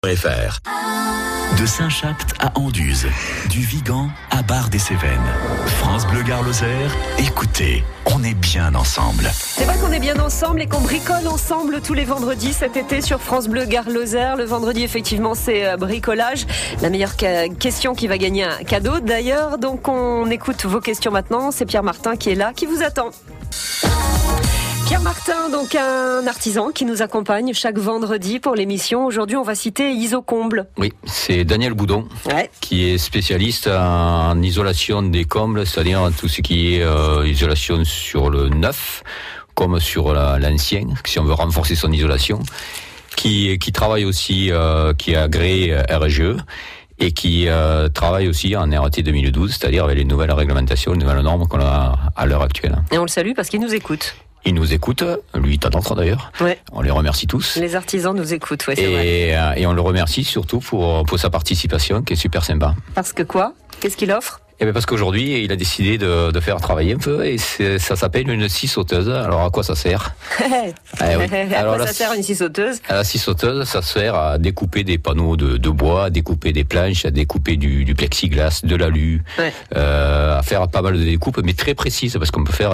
FR. De Saint-Chapt à Anduze, du Vigan à Bar-des-Cévennes. France Bleu Gare Lozère, écoutez, on est bien ensemble. C'est vrai qu'on est bien ensemble et qu'on bricole ensemble tous les vendredis cet été sur France Bleu Gare Lozère. Le vendredi, effectivement, c'est bricolage. La meilleure question qui va gagner un cadeau d'ailleurs. Donc on écoute vos questions maintenant. C'est Pierre Martin qui est là, qui vous attend. Pierre Martin, donc un artisan qui nous accompagne chaque vendredi pour l'émission. Aujourd'hui, on va citer Isocomble. Oui, c'est Daniel Boudon, qui est spécialiste en isolation des combles, c'est-à-dire tout ce qui est isolation sur le neuf, comme sur l'ancien, si on veut renforcer son isolation, qui travaille aussi, qui est agréé RGE, et qui travaille aussi en RT 2012, c'est-à-dire avec les nouvelles réglementations, les nouvelles normes qu'on a à l'heure actuelle. Et on le salue parce qu'il nous écoute. Il nous écoute, lui, tant d'autres d'ailleurs. Ouais. On les remercie tous. Les artisans nous écoutent, c'est vrai. Et on le remercie surtout pour sa participation, qui est super sympa. Parce que quoi ? Qu'est-ce qu'il offre ? Eh bien parce qu'aujourd'hui, il a décidé de faire travailler un peu et ça s'appelle une scie sauteuse. Alors à quoi ça sert ? Oui. À quoi ça sert une scie sauteuse ? La scie sauteuse, ça sert à découper des panneaux de bois, à découper des planches, à découper du plexiglas, de l'alu, à faire pas mal de découpes, mais très précises parce qu'on peut faire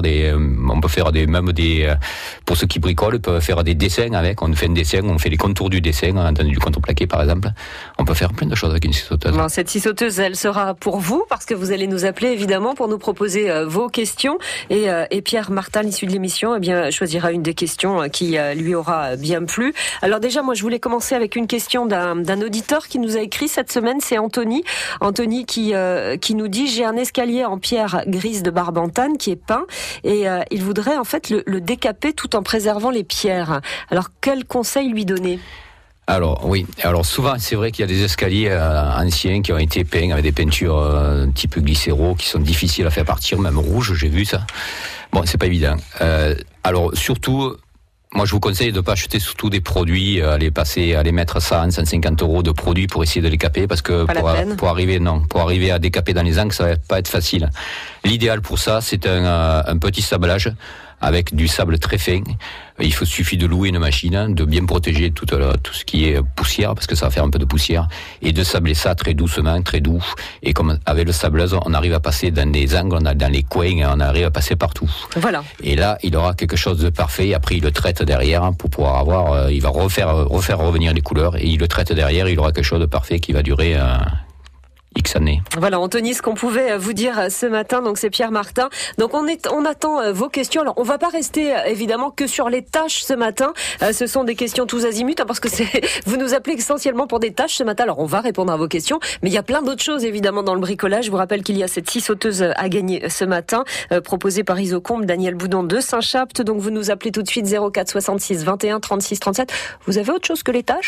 pour ceux qui bricolent, ils peuvent faire des dessins avec. On fait un dessin, on fait les contours du dessin, du contreplaqué par exemple. On peut faire plein de choses avec une scie sauteuse. Bon, cette scie sauteuse, elle sera pour vous parce que vous allez nous appeler évidemment pour nous proposer vos questions et Pierre Martin, à l'issue de l'émission, choisira une des questions qui lui aura bien plu. Alors déjà, moi je voulais commencer avec une question d'un auditeur qui nous a écrit cette semaine, c'est Anthony qui nous dit: j'ai un escalier en pierre grise de Barbantane qui est peint et il voudrait en fait le décaper tout en préservant les pierres. Alors quel conseil lui donner ? Alors souvent c'est vrai qu'il y a des escaliers anciens qui ont été peints avec des peintures type glycéro qui sont difficiles à faire partir, même rouge, j'ai vu ça. Bon, c'est pas évident. Alors surtout, moi je vous conseille de pas acheter surtout des produits, aller mettre 100, 150 € de produits pour essayer de les caper, parce que pour arriver à décaper dans les angles, ça va pas être facile. L'idéal pour ça, c'est un petit sablage avec du sable très fin. Il suffit de louer une machine, de bien protéger tout ce qui est poussière, parce que ça va faire un peu de poussière, et de sabler ça très doucement, très doux. Et comme avec le sableuse, on arrive à passer dans les angles, dans les coins, on arrive à passer partout. Voilà. Et là, il aura quelque chose de parfait. Après, il le traite derrière pour pouvoir il va refaire revenir les couleurs, et il le traite derrière. Il aura quelque chose de parfait qui va durer X années. Voilà, Anthony, ce qu'on pouvait vous dire ce matin, donc c'est Pierre Martin. Donc on attend vos questions. Alors on va pas rester évidemment que sur les tâches ce matin. Ce sont des questions tous azimuts, parce que vous nous appelez essentiellement pour des tâches ce matin. Alors on va répondre à vos questions, mais il y a plein d'autres choses évidemment dans le bricolage. Je vous rappelle qu'il y a cette scie sauteuse à gagner ce matin, proposée par Isocomble, Daniel Boudon de Saint-Chapt. Donc vous nous appelez tout de suite 04 66 21 36 37. Vous avez autre chose que les tâches ?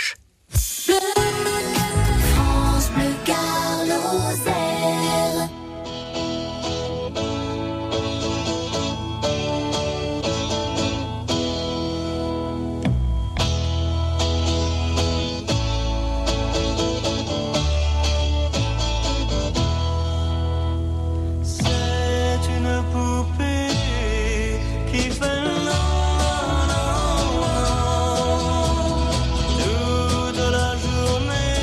France Bleu Gare Lozère. C'est une poupée qui fait toute la journée.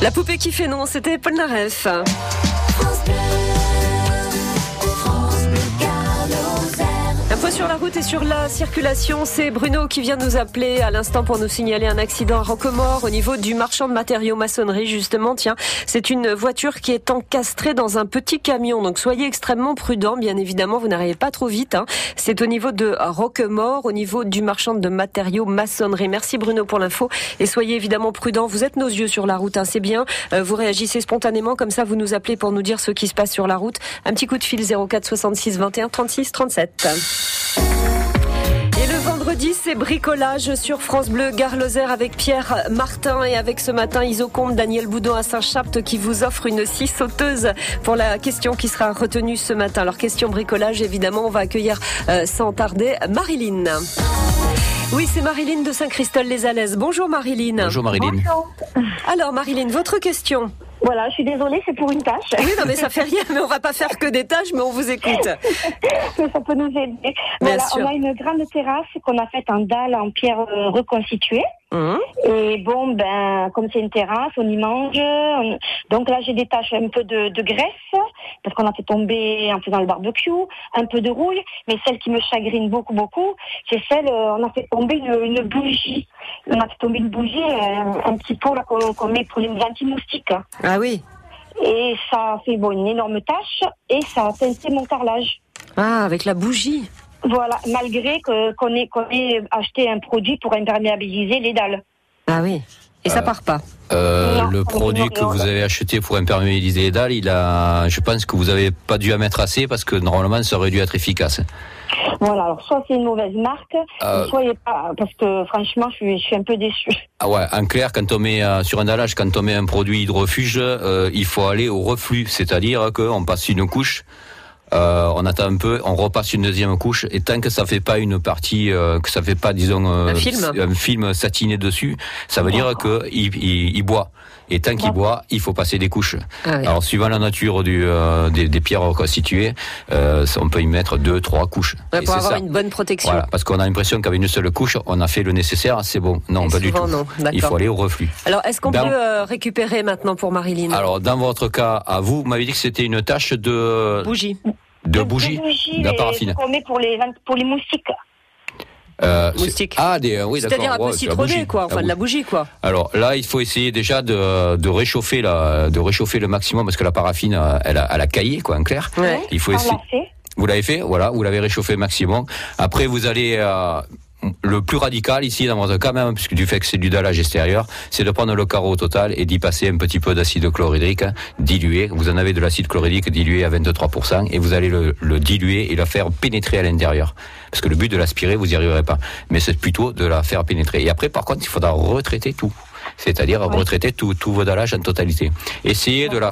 La poupée qui fait non, c'était Paul Naref. Un point sur la route et sur la circulation, c'est Bruno qui vient nous appeler à l'instant pour nous signaler un accident à Roquemaure au niveau du marchand de matériaux maçonnerie. Justement, tiens, c'est une voiture qui est encastrée dans un petit camion, donc soyez extrêmement prudents. Bien évidemment, vous n'arrivez pas trop vite. C'est au niveau de Roquemaure, au niveau du marchand de matériaux maçonnerie. Merci Bruno pour l'info et soyez évidemment prudents. Vous êtes nos yeux sur la route, c'est bien. Vous réagissez spontanément, comme ça vous nous appelez pour nous dire ce qui se passe sur la route. Un petit coup de fil 04 66 21 36 37. Et le vendredi, c'est bricolage sur France Bleu Gare-Lozère avec Pierre Martin et avec ce matin Isocombe, Daniel Boudon à Saint-Chapt qui vous offre une scie sauteuse pour la question qui sera retenue ce matin. Alors question bricolage, évidemment, on va accueillir sans tarder Marilyn. Oui, c'est Marilyn de Saint-Christol-les-Alaises. Bonjour Marilyn. Bonjour Marilyn. Bonjour. Alors Marilyn, votre question. Voilà, je suis désolée, c'est pour une tâche. Oui, non mais ça fait rien, mais on va pas faire que des tâches, mais on vous écoute. Ça peut nous aider. Bien Voilà, sûr. on a une grande terrasse qu'on a faite en dalle en pierre reconstituée. Et bon, ben, comme c'est une terrasse, on y mange. Donc là, j'ai des taches un peu de graisse, parce qu'on a fait tomber en faisant le barbecue, un peu de rouille. Mais celle qui me chagrine beaucoup, c'est celle, on a fait tomber une bougie. On a fait tomber une bougie, un petit pot là qu'on met pour les anti-moustiques. Ah oui. Et ça a fait une énorme tache et ça a teinté mon carrelage. Ah, avec la bougie. Voilà, malgré qu'on ait acheté un produit pour imperméabiliser les dalles. Ah oui. Et ça part pas. Non, Le produit que vous avez acheté pour imperméabiliser les dalles, je pense que vous n'avez pas dû en mettre assez parce que normalement ça aurait dû être efficace. Voilà, alors soit c'est une mauvaise marque, soit il n'est pas, parce que franchement je suis un peu déçue. Ah ouais, en clair, quand on met sur un dallage, quand on met un produit hydrofuge, il faut aller au reflux, c'est-à-dire qu'on passe une couche. On attend un peu, on repasse une deuxième couche et tant que ça fait pas une partie, que ça fait pas, disons, un film satiné dessus, ça veut dire que il boit. Et tant qu'il boit, il faut passer des couches. Ah oui. Alors suivant la nature des pierres reconstituées, on peut y mettre 2-3 couches. Ouais, Et pour c'est avoir ça. une bonne protection. Voilà, parce qu'on a l'impression qu'avec une seule couche, on a fait le nécessaire, c'est bon. Non, Et pas du souvent, tout. non. D'accord. Il faut aller au reflux. Alors, est-ce qu'on peut récupérer maintenant pour Marilyn? Alors, dans votre cas, à vous m'avez dit que c'était une tâche de Bougie. de bougie, de paraffine. Qu'on met pour les moustiques. Moustique. Oui, d'accord. C'est-à-dire un peu Ouais, c'est la citronné, bougie. quoi. Enfin, de la bougie, quoi. Alors là, il faut essayer déjà de réchauffer le maximum parce que la paraffine, elle a caillé, quoi, en clair. Ouais. Il faut essayer. Vous l'avez fait, voilà, vous l'avez réchauffé maximum. Après, vous allez le plus radical ici, dans votre cas même, puisque du fait que c'est du dallage extérieur, c'est de prendre le carreau total et d'y passer un petit peu d'acide chlorhydrique dilué. Vous en avez de l'acide chlorhydrique dilué à 23% et vous allez le diluer et le faire pénétrer à l'intérieur. Parce que le but de l'aspirer, vous n'y arriverez pas. Mais c'est plutôt de la faire pénétrer. Et après, par contre, il faudra retraiter tout. C'est-à-dire retraiter tout vos dallages en totalité. Essayez de la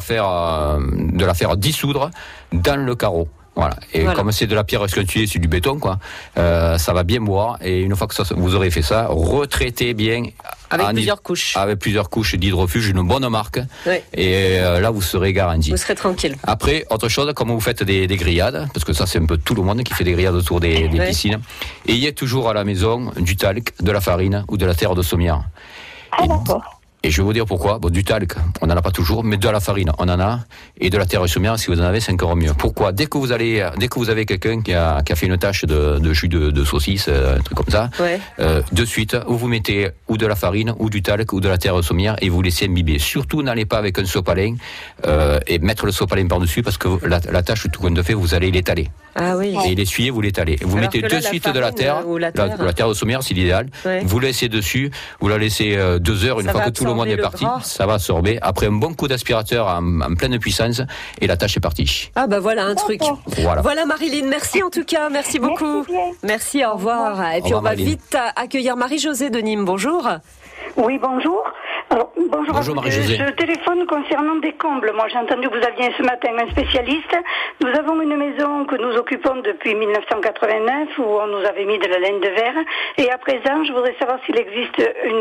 faire dissoudre dans le carreau. Voilà. Et comme c'est de la pierre reconstituée, c'est du béton, quoi. Ça va bien boire. Et une fois que vous aurez fait ça, retraitez bien. Avec plusieurs couches. Avec plusieurs couches d'hydrofuge, une bonne marque. Ouais. Et là, vous serez garanti. Vous serez tranquille. Après, autre chose, comme vous faites des grillades, parce que ça, c'est un peu tout le monde qui fait des grillades autour des piscines. Et il y a toujours à la maison du talc, de la farine ou de la terre de sommière. Ah, d'accord. Et je vais vous dire pourquoi. Bon, du talc, on n'en a pas toujours, mais de la farine, on en a. Et de la terre de sommière, si vous en avez, c'est encore mieux. Pourquoi? Dès que vous avez quelqu'un qui a fait une tâche de jus de saucisse, un truc comme ça, de suite, vous mettez ou de la farine, ou du talc, ou de la terre de sommière, et vous laissez imbiber. Surtout, n'allez pas avec un sopalin, et mettre le sopalin par-dessus, parce que la tâche, tout compte de fait, vous allez l'étaler. Ah oui. Et l'essuyer, vous l'étalez. Vous mettez de suite de la terre, la terre de sommière, c'est l'idéal. Ouais. Vous laissez dessus, vous la laissez 2 heures, une fois que tout le monde est parti. Ça va absorber. Après un bon coup d'aspirateur en pleine puissance, et la tâche est partie. Ah bah voilà un truc. Voilà Marilyn, merci en tout cas, merci beaucoup. Merci, au revoir. Et puis on va vite accueillir Marie-Josée de Nîmes. Bonjour. Oui, bonjour. Alors, bonjour Marie-Josée. Je téléphone concernant des combles. Moi, j'ai entendu que vous aviez ce matin un spécialiste. Nous avons une maison que nous occupons depuis 1989 où on nous avait mis de la laine de verre. Et à présent, je voudrais savoir s'il existe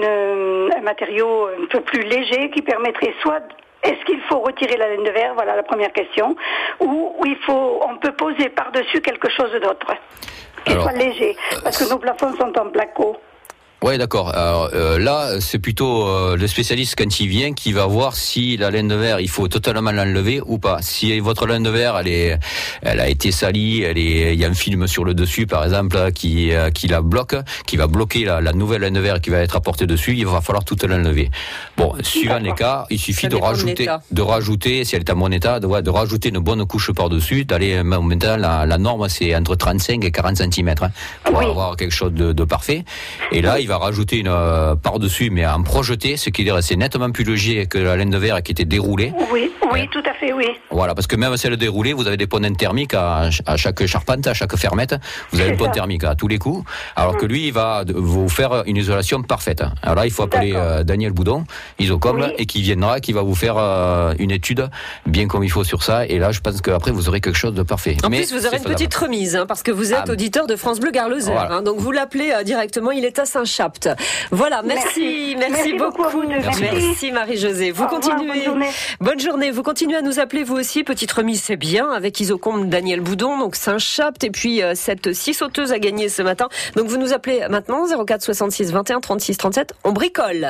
un matériau un peu plus léger qui permettrait soit... Est-ce qu'il faut retirer la laine de verre? Voilà la première question. Ou on peut poser par-dessus quelque chose d'autre qui soit léger. Parce que nos plafonds sont en placo. Ouais, d'accord. Alors, là, c'est plutôt le spécialiste quand il vient qui va voir si la laine de verre, il faut totalement l'enlever ou pas. Si votre laine de verre, elle a été salie, il y a un film sur le dessus, par exemple, qui la bloque, qui va bloquer la nouvelle laine de verre qui va être apportée dessus. Il va falloir toute l'enlever. Bon, suivant les cas, il suffit de rajouter, si elle est en bon état, de rajouter une bonne couche par-dessus, d'aller maintenant la norme, c'est entre 35 et 40 cm pour avoir quelque chose de parfait. Et là, il va rajouter une par-dessus, mais en projeté, ce qui est c'est nettement plus léger que la laine de verre qui était déroulée. Oui, tout à fait, oui. Voilà, parce que même celle déroulée, vous avez des points thermiques à chaque charpente, à chaque fermette, vous avez une point thermique à tous les coups, alors que lui, il va vous faire une isolation parfaite. Alors là, il faut appeler Daniel Boudon, Isocom, et qui viendra, qui va vous faire une étude bien comme il faut sur ça, et là, je pense qu'après, vous aurez quelque chose de parfait. En plus, vous aurez une petite remise, parce que vous êtes auditeur de France Bleu Gare Lozère, voilà. donc vous l'appelez directement, il est à Saint-Chapt. Voilà, merci beaucoup. Merci Marie-Josée. Vous continuez. Bonne journée. Vous continuez à nous appeler vous aussi. Petite remise, c'est bien, avec Isocombe Daniel Boudon, donc Saint-Chapt, et puis cette 6 sauteuses à gagner ce matin. Donc vous nous appelez maintenant 04 66 21 36 37. On bricole.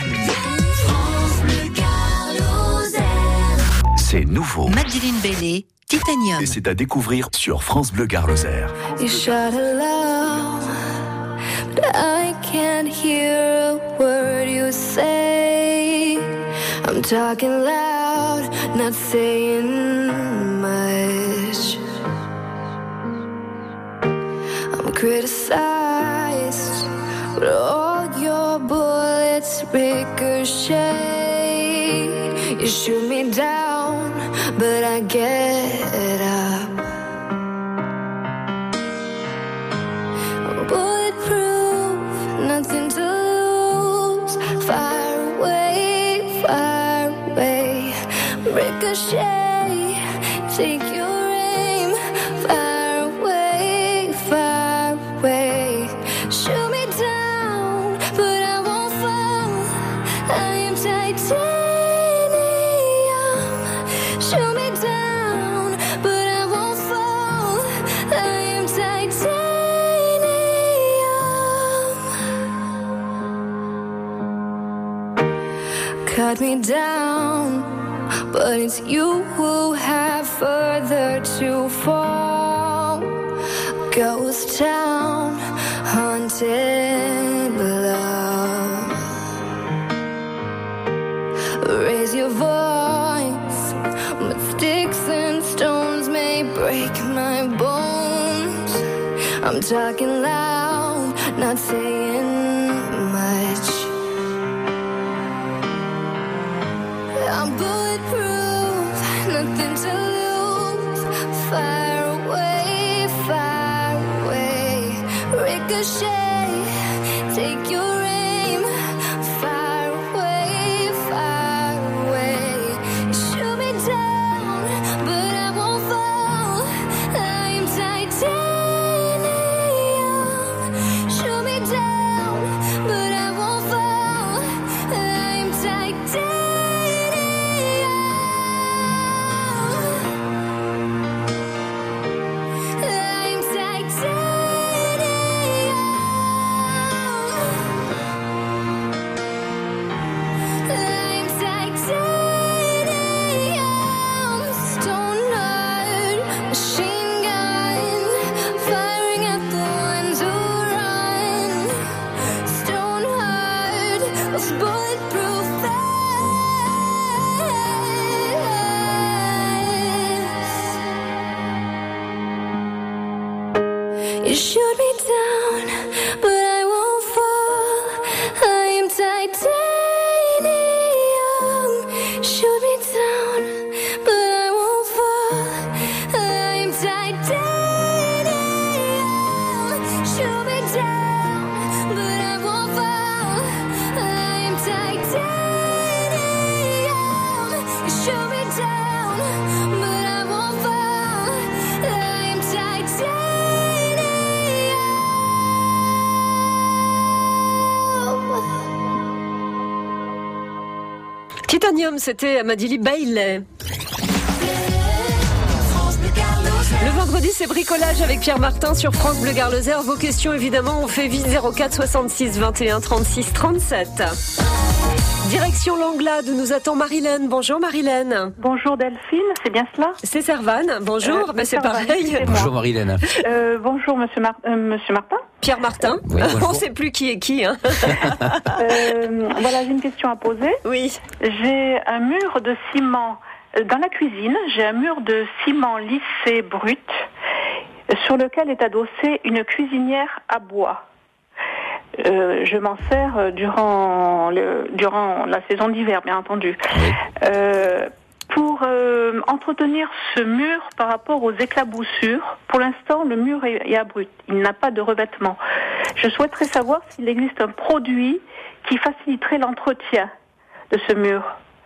C'est nouveau. Madeleine Bellé, Titanium. Et c'est à découvrir sur France Bleu Gare Lozère. I can't hear a word you say. I'm talking loud, not saying much. I'm criticized, but all your bullets ricochet. You shoot me down, but I get up. Nothing to lose. Far away. Ricochet, take your aim. Far away. Shoot me down, but I won't fall. I am titanium. Shoot me down, but I won't fall. I am titanium. Cut me down, but it's you who have further to fall. Ghost town, haunted below. Raise your voice, but sticks and stones may break my bones. I'm talking loud, not saying much. I'm bulletproof, nothing to lose. Far away. Ricochet, take your aim. Far away. Shoot me down, but I won't fall. I'm titanium. Shoot me down, but I won't fall. I'm titanium. You shoot me down, but I won't fall. I am titanium. Shoot me down, but I won't fall. I am titanium. Shoot me down, but I won't fall. I am titanium. Shoot me down, but I won't fall. I am titanium. Titanium, c'était Madili Bailey. Le vendredi, c'est bricolage avec Pierre Martin sur France Bleu Gard Lozère. Vos questions, évidemment, on fait vite 04 66 21 36 37. Direction Langlade où nous attend Marilène. Bonjour Marilène. Bonjour Delphine, c'est bien cela? C'est Servane. Bonjour, c'est Servane, pareil. Bonjour Marilène. Bonjour Monsieur Martin. Pierre Martin. Oui, on ne sait plus qui est qui. Hein. Voilà, j'ai une question à poser. Oui. J'ai un mur de ciment dans la cuisine. J'ai un mur de ciment lissé brut sur lequel est adossée une cuisinière à bois. Je m'en sers durant la saison d'hiver, bien entendu. Oui. Pour entretenir ce mur par rapport aux éclaboussures, pour l'instant, le mur est abrupт. Il n'a pas de revêtement. Je souhaiterais savoir s'il existe un produit qui faciliterait l'entretien de ce mur,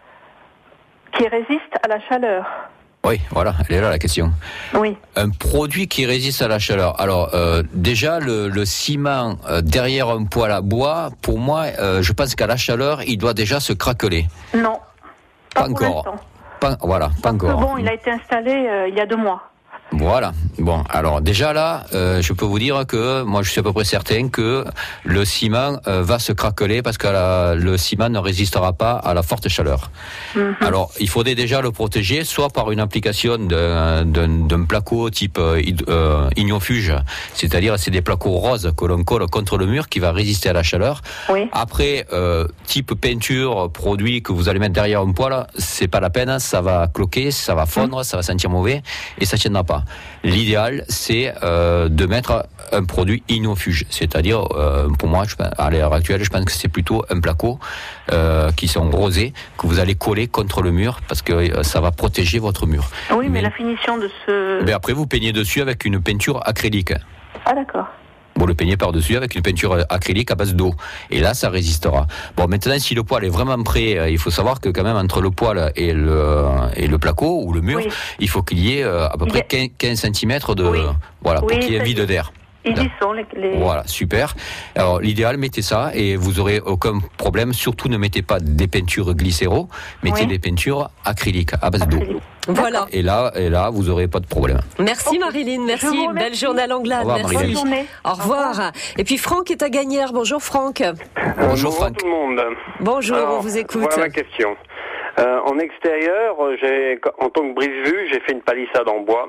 qui résiste à la chaleur. Oui, voilà, elle est là la question. Oui. Un produit qui résiste à la chaleur. Alors, déjà, le ciment derrière un poêle à bois, pour moi, je pense qu'à la chaleur, il doit déjà se craqueler. Non, pas encore. Pas encore. Bon, il a été installé il y a 2 mois. Voilà. Bon, alors déjà là, je peux vous dire que moi je suis à peu près certain que le ciment va se craqueler parce que le ciment ne résistera pas à la forte chaleur. Mm-hmm. Alors, il faudrait déjà le protéger, soit par une application d'un placo type ignofuge, c'est-à-dire c'est des placos roses que l'on colle contre le mur qui va résister à la chaleur. Oui. Après, type peinture, produit que vous allez mettre derrière un poêle, c'est pas la peine, ça va cloquer, ça va fondre, ça va sentir mauvais et ça tiendra pas. L'idéal, c'est de mettre un produit ignofuge, c'est-à-dire, pour moi, à l'heure actuelle, je pense que c'est plutôt un placo qui sont rosés, que vous allez coller contre le mur, parce que ça va protéger votre mur. Oui, mais la finition de ce... Mais après, vous peignez dessus avec une peinture acrylique. Ah, d'accord. Vous le peignez par-dessus avec une peinture acrylique à base d'eau. Et là, ça résistera. Bon, maintenant, si le poêle est vraiment prêt, il faut savoir que quand même, entre le poêle et le placo, ou le mur, oui. Il faut qu'il y ait à peu près 15 cm de... Oui. Voilà, pour qu'il y ait un vide d'air. Ils y sont, les... Voilà, super. Alors, l'idéal, mettez ça et vous aurez aucun problème. Surtout, ne mettez pas des peintures glycéro, mettez des peintures acryliques à base d'eau. Voilà. Et là, vous n'aurez pas de problème. Merci Marilyn, merci. Belle journée à Langlade. Merci. Bonne journée. Au revoir. Et puis Franck est à Gagnères. Bonjour Franck. Bonjour Franck. Tout le monde. Bonjour, on vous écoute. Voilà ma question. En extérieur, en tant que brise-vue, j'ai fait une palissade en bois.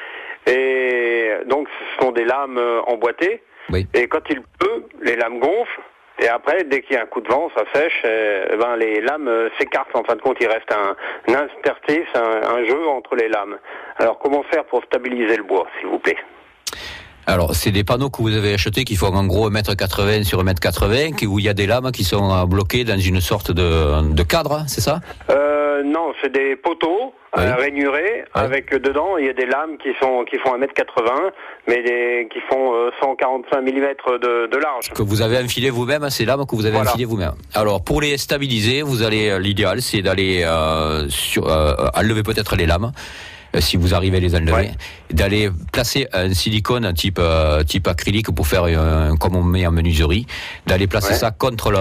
Et donc, ce sont des lames emboîtées. Oui. Et quand il pleut, les lames gonflent. Et après, dès qu'il y a un coup de vent, ça sèche. Les lames s'écartent. En fin de compte, il reste un interstice, un jeu entre les lames. Alors, comment faire pour stabiliser le bois, s'il vous plaît? Alors, c'est des panneaux que vous avez achetés qui font en gros 1,80 m sur 1,80 m, où il y a des lames qui sont bloquées dans une sorte de cadre, c'est ça? Non, c'est des poteaux rainurés, avec dedans, il y a des lames qui font 1,80 m, mais qui font 145 mm de large. Que vous avez enfilé vous-même, ces lames que vous avez enfilées vous-même. Alors, pour les stabiliser, l'idéal, c'est d'aller enlever peut-être les lames. Si vous arrivez à les enlever, d'aller placer un silicone type acrylique pour faire comme on met en menuiserie, d'aller placer ça contre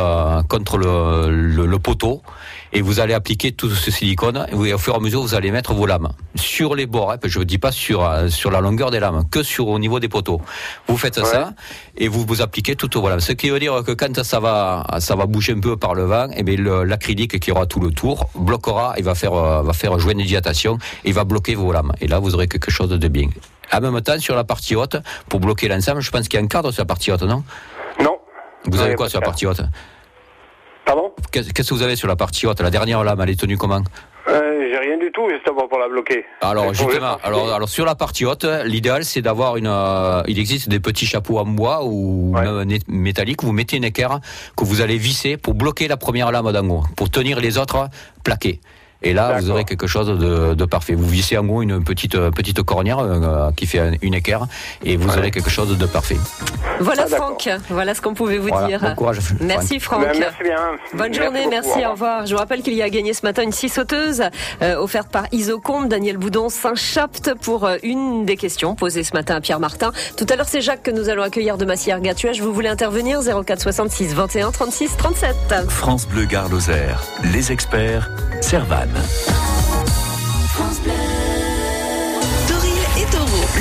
le poteau, et vous allez appliquer tout ce silicone, et au fur et à mesure vous allez mettre vos lames sur les bords, je ne dis pas sur la longueur des lames, que au niveau des poteaux. Vous faites ça et vous appliquez tout au voilà. Ce qui veut dire que quand ça va bouger un peu par le vent, et bien l'acrylique qui aura tout le tour bloquera, il va faire jouer une dilatation, et il va bloquer vos lames. Et là vous aurez quelque chose de bien. En même temps, sur la partie haute, pour bloquer l'ensemble, je pense qu'il y a un cadre sur la partie haute, non? Non. Vous avez quoi sur la partie haute? Pardon? Qu'est-ce que vous avez sur la partie haute? La dernière lame, elle est tenue comment? J'ai rien du tout, justement, pour la bloquer. Alors, justement, alors sur la partie haute, l'idéal, c'est d'avoir il existe des petits chapeaux en bois ou même métalliques, vous mettez une équerre que vous allez visser pour bloquer la première lame d'en haut, pour tenir les autres plaquées. Et là, vous aurez quelque chose de parfait. Vous vissez en gros une petite cornière qui fait une équerre, et vous aurez quelque chose de parfait. Voilà Franck, voilà ce qu'on pouvait vous dire. Bon courage, merci Franck. Merci bien. Bonne journée, merci, au revoir. Je vous rappelle qu'il y a gagné ce matin une scie sauteuse offerte par Isocombe, Daniel Boudon, Saint-Chapt, pour une des questions posées ce matin à Pierre Martin. Tout à l'heure, c'est Jacques que nous allons accueillir de Massière-Gatuèche. Vous voulez intervenir? 04 66 21 36 37. France Bleu Gard Lozère, les experts, Servane. Tauril et Taureau,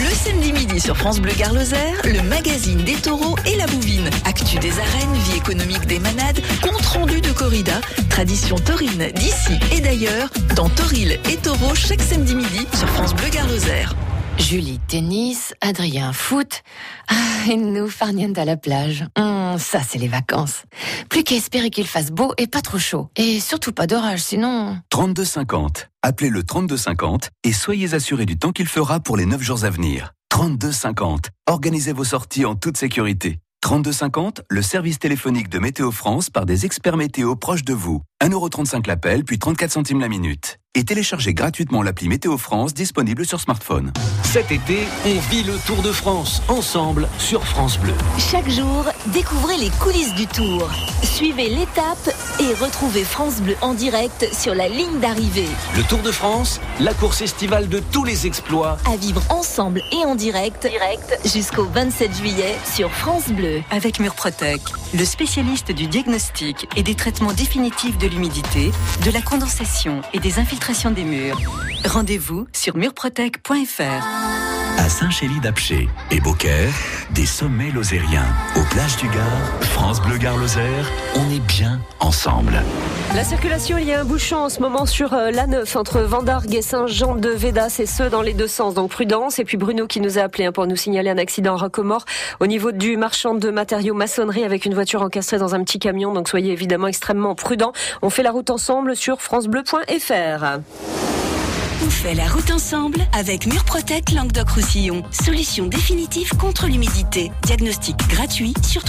Le samedi midi sur France Bleu Gare Lozère, le magazine des taureaux et la bouvine. Actu des arènes, vie économique des manades, compte rendu de corrida, tradition taurine d'ici et d'ailleurs, dans Tauril et Taureau chaque samedi midi sur France Bleu Gare Lozère. Julie, tennis, Adrien, foot. Et nous, farniente à la plage. Ça, c'est les vacances. Plus qu'à espérer qu'il fasse beau et pas trop chaud. Et surtout pas d'orage, sinon... 32,50. Appelez le 32,50 et soyez assurés du temps qu'il fera pour les 9 jours à venir. 32,50. Organisez vos sorties en toute sécurité. 32,50, le service téléphonique de Météo France par des experts météo proches de vous. 1,35€ l'appel, puis 34 centimes la minute. Et téléchargez gratuitement l'appli Météo France disponible sur smartphone. Cet été, on vit le Tour de France, ensemble, sur France Bleu. Chaque jour, découvrez les coulisses du Tour. Suivez l'étape et retrouvez France Bleu en direct sur la ligne d'arrivée. Le Tour de France, la course estivale de tous les exploits. À vivre ensemble et en direct jusqu'au 27 juillet sur France Bleu. Avec Murprotec, le spécialiste du diagnostic et des traitements définitifs de l'humidité, de la condensation et des infiltrations des murs. Rendez-vous sur murprotec.fr. À Saint-Chély-d'Apcher et Beaucaire, des sommets lozériens. Aux plages du Gard, France Bleu Gare Lozère, on est bien ensemble. La circulation, il y a un bouchon en ce moment sur l'A9 entre Vendargues et Saint-Jean-de-Védas, et ce dans les deux sens, donc prudence. Et puis Bruno qui nous a appelé pour nous signaler un accident à Rocamore au niveau du marchand de matériaux maçonnerie avec une voiture encastrée dans un petit camion, donc soyez évidemment extrêmement prudents. On fait la route ensemble sur francebleu.fr. On fait la route ensemble avec Murprotec Languedoc-Roussillon. Solution définitive contre l'humidité. Diagnostic gratuit sur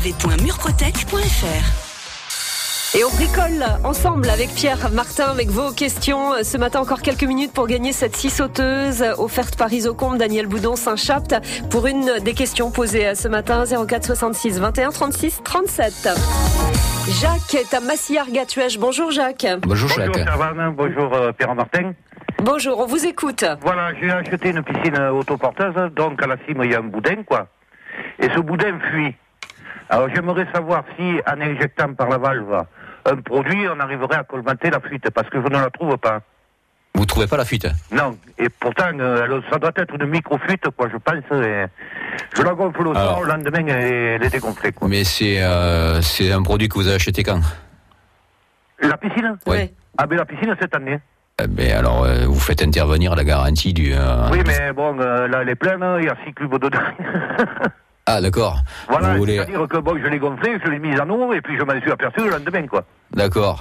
www.murprotec.fr. Et on bricole ensemble avec Pierre Martin, avec vos questions. Ce matin, encore quelques minutes pour gagner cette scie sauteuse offerte par Isocombe, Daniel Boudon, Saint-Chapt, pour une des questions posées ce matin, 04 66 21 36 37. Jacques est à Massy-Argatuèche. Bonjour Jacques. Bonjour Jacques. Bonjour Charles, bonjour Pierre Martin. Bonjour, on vous écoute. Voilà, j'ai acheté une piscine autoporteuse, donc à la cime il y a un boudin, quoi. Et ce boudin fuit. Alors j'aimerais savoir si, en injectant par la valve un produit, on arriverait à colmater la fuite, parce que je ne la trouve pas. Vous trouvez pas la fuite? Non, et pourtant, ça doit être une micro-fuite, quoi, je pense. Et je la gonfle au soir, le lendemain, elle est dégonflée, quoi. Mais c'est un produit que vous avez acheté quand? La piscine? Oui. Ah ben la piscine cette année. Ben alors, vous faites intervenir la garantie du... Oui, mais bon, là, elle est pleine, il y a 6 cubes dedans. Ah, d'accord. Voilà, c'est-à-dire que bon, je l'ai gonflé, je l'ai mise en eau, et puis je m'en suis aperçu le lendemain, quoi. D'accord.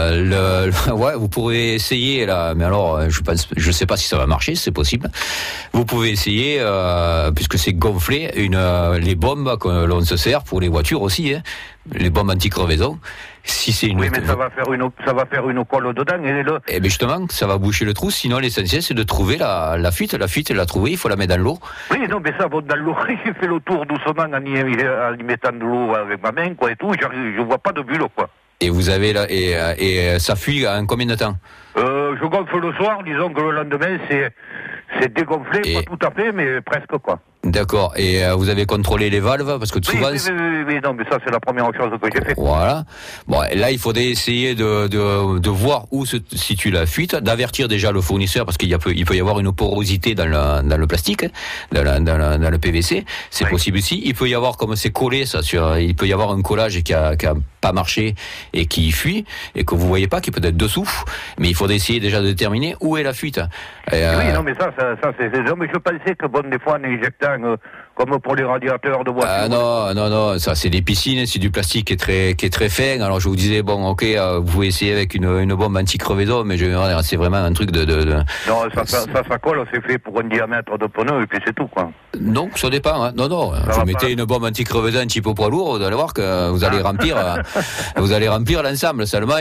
Ouais, vous pourrez essayer, là, mais alors, je sais pas si ça va marcher, c'est possible. Vous pouvez essayer, puisque c'est gonflé, les bombes que l'on se sert pour les voitures aussi, hein, les bombes anti-crevaison. Si c'est oui, mais ça va faire une colle dedans. Et bien justement, ça va boucher le trou. Sinon, l'essentiel, c'est de trouver la fuite. La fuite, la trouver, il faut la mettre dans l'eau. Oui, non, mais ça, bon, dans l'eau, j'ai fait le tour doucement en y mettant de l'eau avec ma main, quoi, et tout. Je vois pas de bulle, quoi. Et vous avez là, et ça fuit en combien de temps? Je gonfle le soir, disons que le lendemain, c'est dégonflé, pas tout à fait, mais presque, quoi. D'accord. Et vous avez contrôlé les valves, parce que souvent... Oui, non, mais ça, c'est la première chose que j'ai fait. Voilà. Bon, là, il faudrait essayer de voir où se situe la fuite, d'avertir déjà le fournisseur, parce il peut y avoir une porosité dans le plastique, dans le PVC. C'est possible aussi. Il peut y avoir, comme c'est collé, il peut y avoir un collage qui a pas marché et qui fuit, et que vous voyez pas, qui peut être dessous. Mais il faudrait essayer déjà de déterminer où est la fuite. Oui, non, mais ça c'est... Non, mais je pensais que, bon, des fois, en injectant, comme pour les radiateurs de voiture. Ah non, ça c'est des piscines, c'est du plastique qui est très fin. Alors je vous disais, bon, ok, vous pouvez essayer avec une bombe anti-crevaison, mais c'est vraiment un truc de... Non, ça colle, c'est fait pour un diamètre de pneu, et puis c'est tout, quoi. Non, ça dépend, hein. Non, vous mettez une bombe anti-crevaison un petit peu poids lourd, vous allez voir que vous allez remplir l'ensemble. Seulement,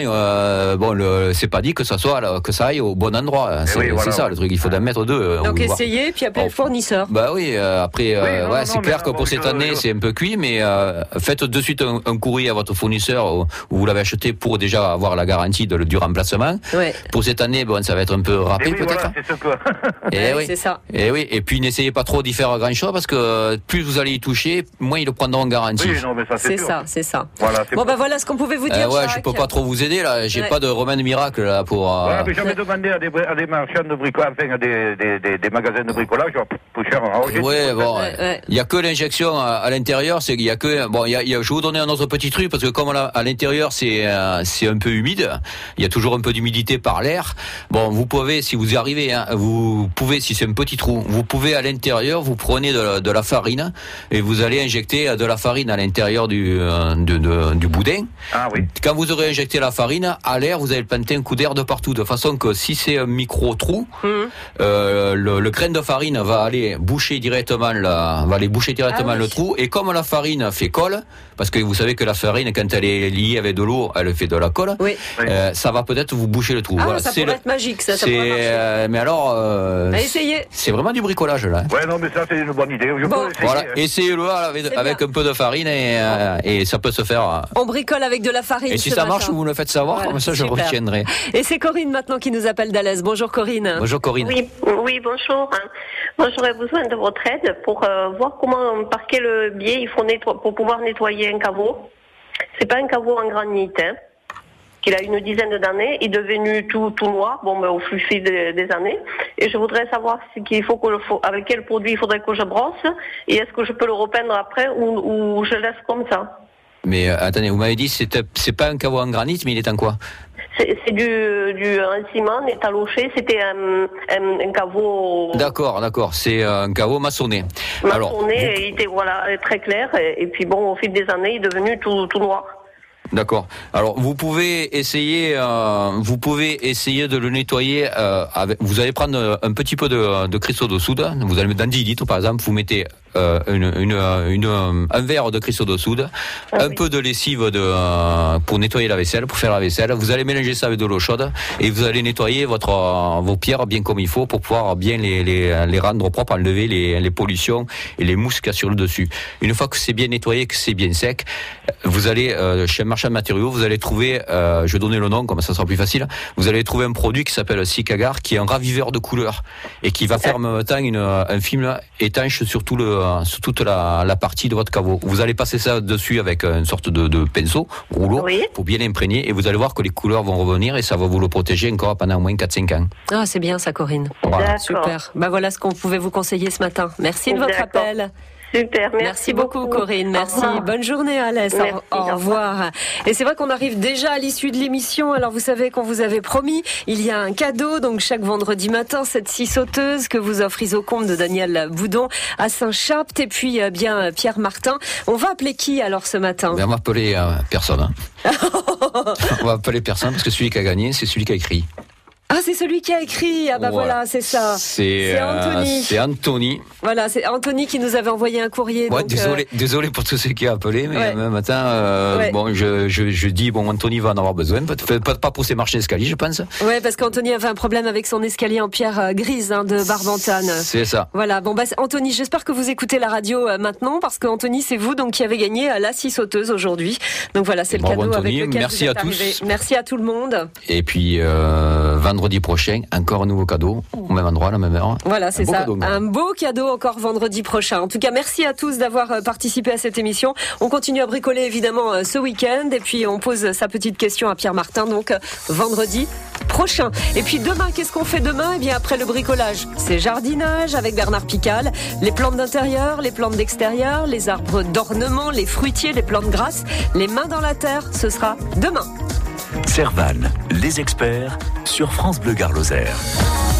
c'est pas dit que ça aille au bon endroit. C'est ça le truc, il faut en mettre deux. Donc essayez, puis appelez le fournisseur. Bah oui, après, c'est clair que pour cette année, c'est un peu cuit, mais faites de suite un courrier à votre fournisseur où vous l'avez acheté pour déjà avoir la garantie du remplacement. Ouais. Pour cette année, bon, ça va être un peu râpé peut-être. Voilà, c'est ce que... c'est ça. Et puis n'essayez pas trop d'y faire grand-chose, parce que plus vous allez y toucher, moins ils le prendront en garantie. Oui, non, mais ça, c'est sûr. C'est ça. Voilà, bon, voilà ce qu'on pouvait vous dire. Ouais, je peux pas trop vous aider là. J'ai pas de remède miracle là pour. Ouais, mais j'avais demandé à des marchands de bricolage, enfin à des magasins de bricolage, peu cher. Ouais, bon, il y a que l'injection à l'intérieur. C'est il y a que bon, je vais vous donner un autre petit truc parce que comme à l'intérieur c'est un peu humide, il y a toujours un peu d'humidité par l'air. Bon, vous pouvez, si vous y arrivez, hein, vous pouvez, si c'est un petit trou, vous pouvez à l'intérieur, vous prenez de la farine et vous allez injecter de la farine à l'intérieur du boudin. Ah oui. Quand vous aurez injecté la farine, à l'air, vous allez planter un coup d'air de partout, de façon que si c'est un micro trou, le grain de farine va aller boucher directement le trou. Et comme la farine fait colle, parce que vous savez que la farine, quand elle est liée avec de l'eau, elle fait de la colle. Oui. Ça va peut-être vous boucher le trou. Ah, voilà, ça pourrait être magique, ça pourrait marcher. Mais alors, essayez. C'est vraiment du bricolage là. Ouais, non, mais ça c'est une bonne idée. Voilà, essayez-le avec un peu de farine et ça peut se faire. On bricole avec de la farine. Et si ça marche, vous me le faites savoir, voilà, comme ça je retiendrai. Et c'est Corinne maintenant qui nous appelle d'Alès. Bonjour Corinne. Bonjour Corinne. Oui, bonjour. Moi j'aurais besoin de votre aide pour voir par quel biais il faut pour pouvoir nettoyer un caveau. C'est pas un caveau en granit, qu'il a une dizaine d'années, il est devenu tout noir, au fil des années. Et je voudrais savoir avec quel produit il faudrait que je brosse, et est-ce que je peux le repeindre après ou je laisse comme ça. Mais attendez, vous m'avez dit c'est pas un caveau en granit, mais il est en quoi? C'est un ciment étaloché, c'était un caveau. D'accord, c'est un caveau maçonné. Et il était très clair, et puis au fil des années, il est devenu tout noir. D'accord. Alors vous pouvez essayer de le nettoyer. Vous allez prendre un petit peu de cristaux de soude. Vous allez mettre dans 10 litres par exemple. Vous mettez un verre de cristaux de soude, peu de lessive pour nettoyer la vaisselle, pour faire la vaisselle. Vous allez mélanger ça avec de l'eau chaude et vous allez nettoyer vos pierres bien comme il faut pour pouvoir bien les rendre propres, enlever les pollutions et les mousses qu'il y a sur le dessus. Une fois que c'est bien nettoyé, que c'est bien sec, vous allez chez un marchand de matériaux, vous allez trouver, je vais donner le nom comme ça sera plus facile, vous allez trouver un produit qui s'appelle Cicagar, qui est un raviveur de couleurs et qui va faire en même temps un film étanche sur toute la partie de votre caveau. Vous allez passer ça dessus avec une sorte de pinceau rouleau pour bien l'imprégner et vous allez voir que les couleurs vont revenir et ça va vous le protéger encore pendant au moins 4-5 ans. Ah, c'est bien ça Corinne. Voilà. Super. Voilà ce qu'on pouvait vous conseiller ce matin. Merci de votre appel. Super, merci beaucoup Corinne, merci. Bonne journée Alès, au revoir. Et c'est vrai qu'on arrive déjà à l'issue de l'émission, alors vous savez qu'on vous avait promis, il y a un cadeau, donc chaque vendredi matin, cette scie sauteuse que vous offre Isocombe de Daniel Boudon à Saint-Chapt, et puis Pierre Martin. On va appeler qui alors ce matin? On va appeler personne. On va appeler personne parce que celui qui a gagné, c'est celui qui a écrit. Ah, c'est celui qui a écrit. Ah voilà, c'est ça. C'est Anthony. C'est Anthony. Voilà, c'est Anthony qui nous avait envoyé un courrier. Ouais, donc, désolé pour tous ceux qui ont appelé, mais même matin, je dis Anthony va en avoir besoin, pas pour ses marches d'escalier, je pense. Ouais, parce qu'Anthony avait un problème avec son escalier en pierre grise de Barbantane. C'est ça. Voilà. Anthony, j'espère que vous écoutez la radio maintenant, parce que Anthony, c'est vous donc qui avez gagné la scie sauteuse aujourd'hui. Donc voilà, c'est le cadeau Anthony, avec lequel merci vous êtes à arrivé. tous. Merci à tout le monde. Et puis vendredi prochain, encore un nouveau cadeau, au même endroit, à la même heure. Voilà, c'est ça. Cadeau, un beau cadeau encore vendredi prochain. En tout cas, merci à tous d'avoir participé à cette émission. On continue à bricoler évidemment ce week-end et puis on pose sa petite question à Pierre Martin, donc vendredi prochain. Et puis demain, qu'est-ce qu'on fait demain? Eh bien, après le bricolage, c'est jardinage avec Bernard Pical, les plantes d'intérieur, les plantes d'extérieur, les arbres d'ornement, les fruitiers, les plantes grasses, les mains dans la terre, ce sera demain. Serval, les experts sur France Bleu Gard Lozère.